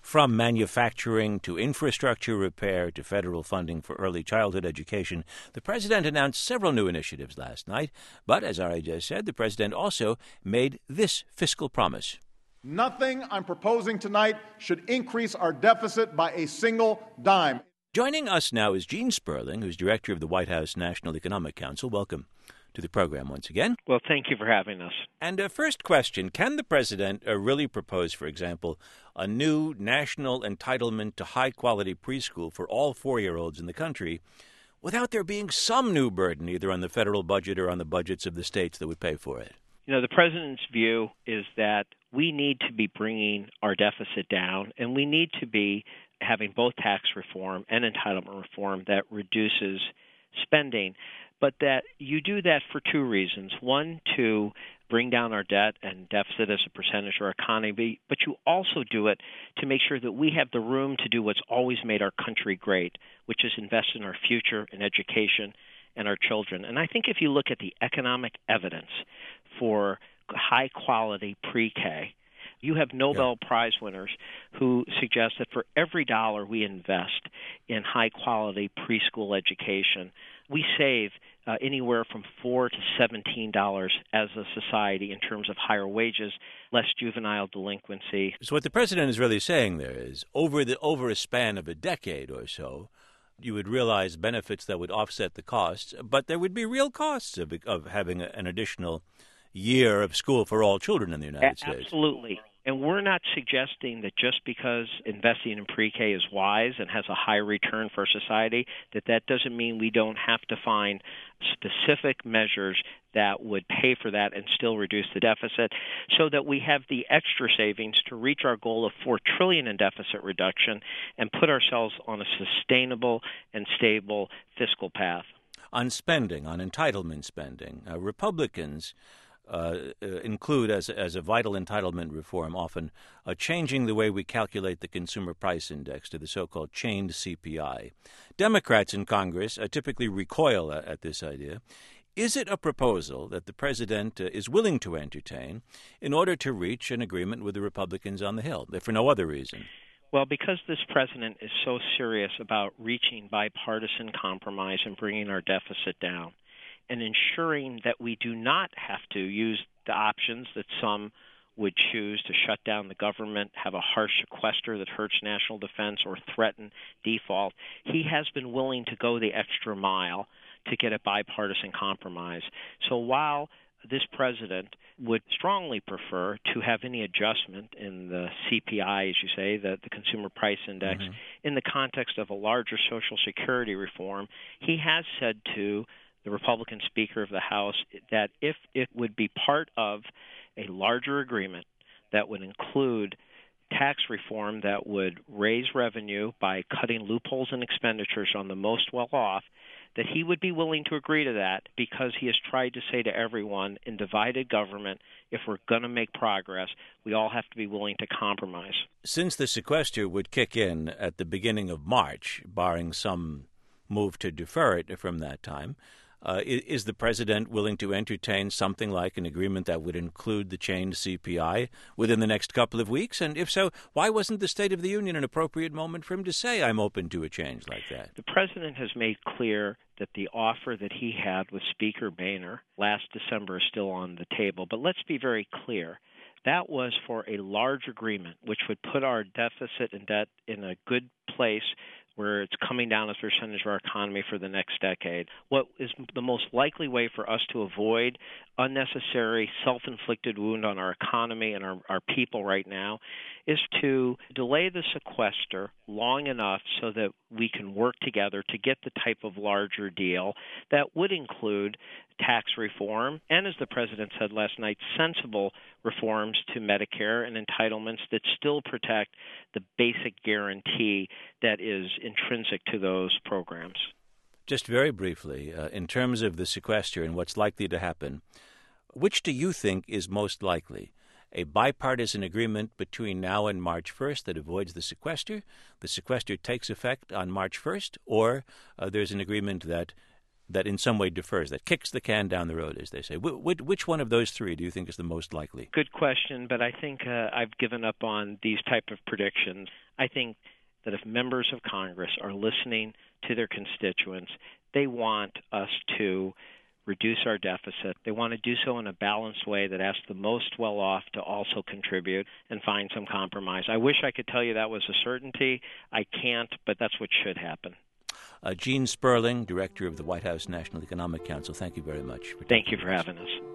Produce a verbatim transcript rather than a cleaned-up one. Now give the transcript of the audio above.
from manufacturing to infrastructure repair to federal funding for early childhood education. The president announced several new initiatives last night, but as Ari just said, the president also made this fiscal promise. Nothing I'm proposing tonight should increase our deficit by a single dime. Joining us now is Gene Sperling, who's director of the White House National Economic Council. Welcome to the program once again. Well, thank you for having us. And uh, first question, can the president uh, really propose, for example, a new national entitlement to high-quality preschool for all four-year-olds in the country without there being some new burden either on the federal budget or on the budgets of the states that would pay for it? You know, the president's view is that we need to be bringing our deficit down, and we need to be having both tax reform and entitlement reform that reduces spending, but that you do that for two reasons. One, to bring down our debt and deficit as a percentage of our economy, but you also do it to make sure that we have the room to do what's always made our country great, which is invest in our future, in education, and our children. And I think if you look at the economic evidence for high-quality pre-K, you have Nobel yeah. Prize winners who suggest that for every dollar we invest in high-quality preschool education, we save uh, anywhere from four to seventeen dollars as a society in terms of higher wages, less juvenile delinquency. So what the president is really saying there is, over the over a span of a decade or so, you would realize benefits that would offset the costs, but there would be real costs of, of having a, an additional year of school for all children in the United a- States. Absolutely. And we're not suggesting that just because investing in pre-K is wise and has a high return for society, that that doesn't mean we don't have to find specific measures that would pay for that and still reduce the deficit so that we have the extra savings to reach our goal of four trillion dollars in deficit reduction and put ourselves on a sustainable and stable fiscal path. On spending, on entitlement spending, uh, Republicans Uh, uh, include as, as a vital entitlement reform often uh, changing the way we calculate the consumer price index to the so-called chained C P I. Democrats in Congress uh, typically recoil at, at this idea. Is it a proposal that the president uh, is willing to entertain in order to reach an agreement with the Republicans on the Hill, if for no other reason? Well, because this president is so serious about reaching bipartisan compromise and bringing our deficit down, and ensuring that we do not have to use the options that some would choose to shut down the government, have a harsh sequester that hurts national defense, or threaten default, he has been willing to go the extra mile to get a bipartisan compromise. So while this president would strongly prefer to have any adjustment in the C P I, as you say, the, the Consumer Price Index, mm-hmm. in the context of a larger Social Security reform, he has said to the Republican Speaker of the House that if it would be part of a larger agreement that would include tax reform that would raise revenue by cutting loopholes in expenditures on the most well-off, that he would be willing to agree to that because he has tried to say to everyone in divided government, if we're going to make progress, we all have to be willing to compromise. Since the sequester would kick in at the beginning of March, barring some move to defer it from that time, Uh, is the president willing to entertain something like an agreement that would include the chained C P I within the next couple of weeks? And if so, why wasn't the State of the Union an appropriate moment for him to say, I'm open to a change like that? The president has made clear that the offer that he had with Speaker Boehner last December is still on the table. But let's be very clear. That was for a large agreement, which would put our deficit and debt in a good place where it's coming down as a percentage of our economy for the next decade. What is the most likely way for us to avoid unnecessary self-inflicted wound on our economy and our, our people right now is to delay the sequester long enough so that we can work together to get the type of larger deal that would include tax reform and, as the president said last night, sensible reforms to Medicare and entitlements that still protect the basic guarantee that is intrinsic to those programs. Just very briefly, uh, in terms of the sequester and what's likely to happen, which do you think is most likely? A bipartisan agreement between now and March first that avoids the sequester, the sequester takes effect on March first, or uh, there's an agreement that that in some way defers, that kicks the can down the road, as they say. Wh- which one of those three do you think is the most likely? Good question, but I think uh, I've given up on these type of predictions. I think that if members of Congress are listening to their constituents, they want us to reduce our deficit. They want to do so in a balanced way that asks the most well-off to also contribute and find some compromise. I wish I could tell you that was a certainty. I can't, but that's what should happen. Uh, Gene Sperling, Director of the White House National Economic Council, thank you very much. For thank you for having us.